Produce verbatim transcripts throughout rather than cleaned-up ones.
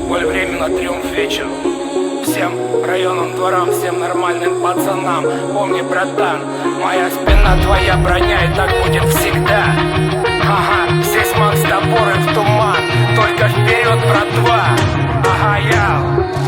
Боль временно, триумф вечер. Всем районам, дворам, всем нормальным пацанам. Помни, братан, моя спина, твоя броня, и так будет всегда. Ага, здесь Макс Топор и в туман. Только вперед, братва. Ага, я.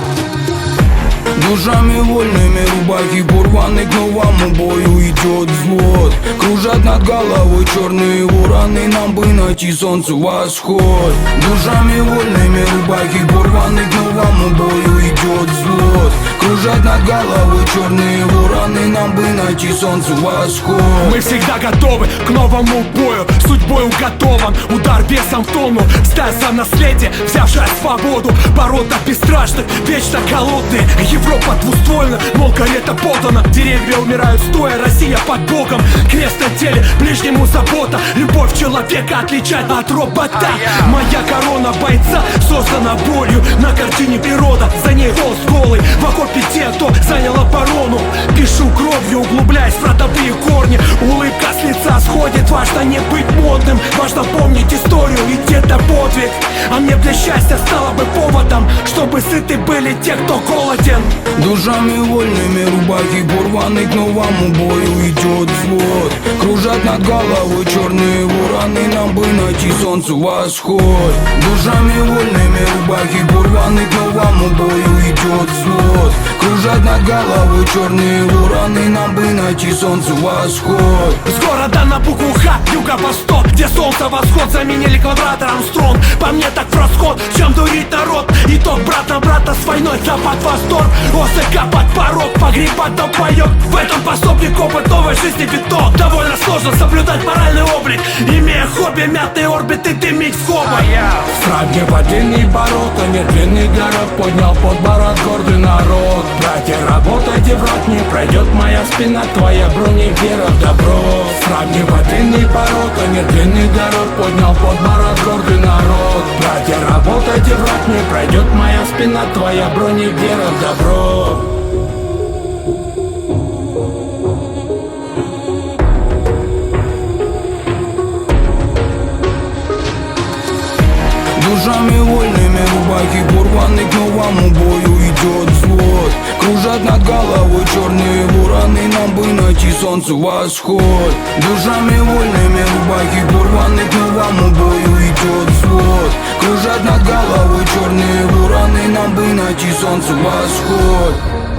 Душами вольными рубахи порваны, к новому бою идет взвод. Кружат над головой черные вороны, нам бы найти солнцу восход. Душами вольными рубахи порваны, к новому бою идет взвод. Кружат над головой черные вороны, нам бы найти солнцу восход. Мы всегда готовы к новому бою, судьбой уготован удар весом в тонну. Стая за наследие, взявшая свободу, порода бесстрашных, вечно голодные. Европа двуствольна, мол, карета подана. Деревья умирают стоя, Россия под боком. Крест на теле, ближнему забота. Любовь человека отличает от робота. Моя корона бойца создана болью. На картине природа, за ней голос голый. В окопе те, кто занял оборону. Пишу кровью, углубляясь в родовые корни. Улыбка с лица сходит, важно не быть модным. Важно помнить историю и где-то подвиг. А мне для счастья стало бы поводом, чтобы сыты были те, кто голоден. Душами вольными рубахи порваны, к новому бою идет взвод. Кружат над головой черные вороны, нам бы найти солнцу восход. Душами вольными рубахи порваны, к новому бою идет взвод. Кружат над головой черные вороны, нам бы найти солнцу восход. С города на букву Х, юго-восток, где солнце восход заменили квадратором струн. По мне так в расход, чем дурить народ. Итог брат на брата с войной, запад восторг. Осыка под порог, погребать до паёк. В этом пособник опыт новой жизни виток. Довольно сложно соблюдать моральный облик, имея хобби, мятные орбиты, дымить в хобот. Сравнивательный ворота, медленный город поднял подбород гордый народ. Братья, работайте, враг не пройдет моя спина, твоя броня, вера в добро. Сравнивательный ворота, медленный город поднял подбород гордый народ. Братья, работайте, враг не пройдет моя спина, твоя броня, вера в добро. Душами вольными рубахи порваны, к новому бою идет взвод. Кружат над головой черные вороны, нам бы найти солнцу восход. Душами вольными рубахи порваны, к новому бою идет взвод. Кружат над головой черные вороны, нам бы найти солнцу восход.